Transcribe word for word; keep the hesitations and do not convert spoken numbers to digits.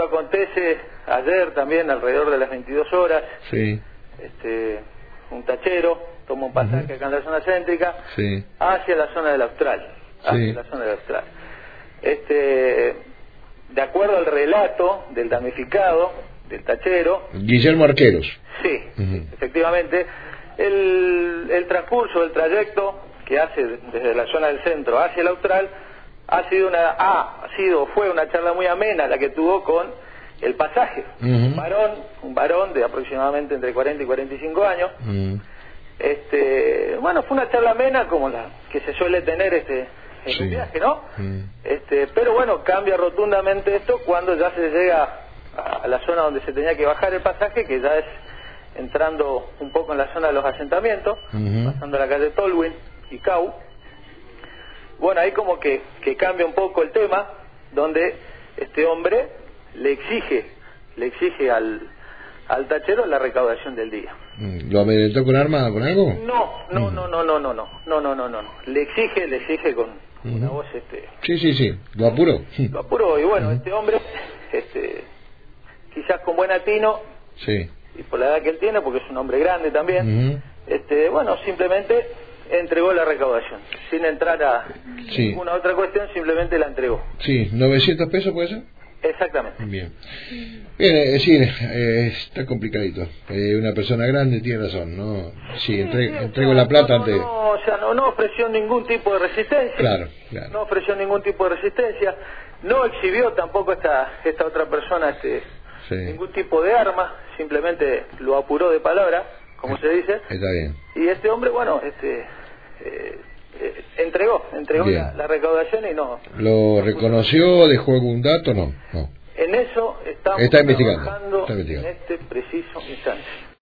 acontece ayer también alrededor de las veintidós horas. Sí. Este, un tachero toma un pasaje uh-huh. acá en la zona céntrica sí. hacia la zona del Austral. Hacia sí. la zona del Austral. Este, de acuerdo al relato del damnificado, del tachero. Guillermo Arqueros. Sí, uh-huh. efectivamente. El, el transcurso del trayecto que hace desde la zona del centro hacia el Austral ha sido una ah, ha sido fue una charla muy amena la que tuvo con el pasaje, uh-huh. un varón un varón de aproximadamente entre cuarenta y cuarenta y cinco años. Uh-huh. Este, bueno, fue una charla amena como la que se suele tener este en sí. un viaje, ¿no? Uh-huh. Este, pero bueno, cambia rotundamente esto cuando ya se llega a la zona donde se tenía que bajar el pasaje, que ya es entrando un poco en la zona de los asentamientos, uh-huh. pasando la calle Tolwyn y Cau. Bueno, ahí como que, que cambia un poco el tema, donde este hombre le exige, le exige al, al tachero la recaudación del día. ¿Lo amedrentó con arma, con algo? No, no, no, no, no, no, no, no, no, no, no, no. Le exige, le exige con uh-huh. una voz, este. Sí, sí, sí. Lo apuró. Lo apuró y bueno, uh-huh. este hombre, este, quizás con buen atino. Sí. Y por la edad que él tiene, porque es un hombre grande también, uh-huh. este, bueno, simplemente entregó la recaudación, sin entrar a sí. ninguna otra cuestión, simplemente la entregó. Sí, novecientos pesos puede ser. Exactamente. Bien, bien, es decir, eh, está complicadito. Eh, una persona grande tiene razón, ¿no? Sí, entre, sí, entrego no, la plata no, antes. No, o sea, no, no ofreció ningún tipo de resistencia. Claro, claro. No ofreció ningún tipo de resistencia. No exhibió tampoco esta esta otra persona este sí. ningún tipo de arma. Simplemente lo apuró de palabra, como se dice. Está bien. Y este hombre, bueno, este eh, eh, entregó, entregó la, la recaudación y no. ¿Lo reconoció? ¿Dejó algún dato? No, no. En eso estamos Está investigando. trabajando Está investigando. en este preciso instante.